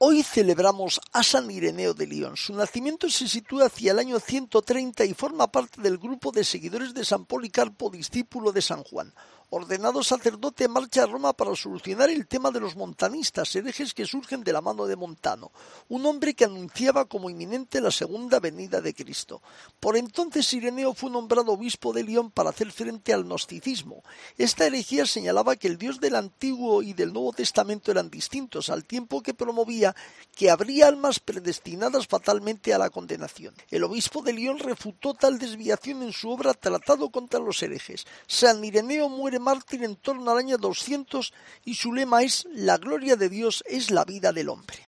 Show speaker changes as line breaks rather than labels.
Hoy celebramos a San Ireneo de Lyon. Su nacimiento se sitúa hacia el año 130 y forma parte del grupo de seguidores de San Policarpo, discípulo de San Juan. Ordenado sacerdote, marcha a Roma para solucionar el tema de los montanistas, herejes que surgen de la mano de Montano, un hombre que anunciaba como inminente la segunda venida de Cristo. Por entonces Ireneo fue nombrado obispo de Lyon para hacer frente al gnosticismo. Esta herejía señalaba que el Dios del Antiguo y del Nuevo Testamento eran distintos, al tiempo que promovía que habría almas predestinadas fatalmente a la condenación. El obispo de Lyon refutó tal desviación en su obra Tratado contra los herejes. San Ireneo muere mártir en torno al año 200 y su lema es: la gloria de Dios es la vida del hombre.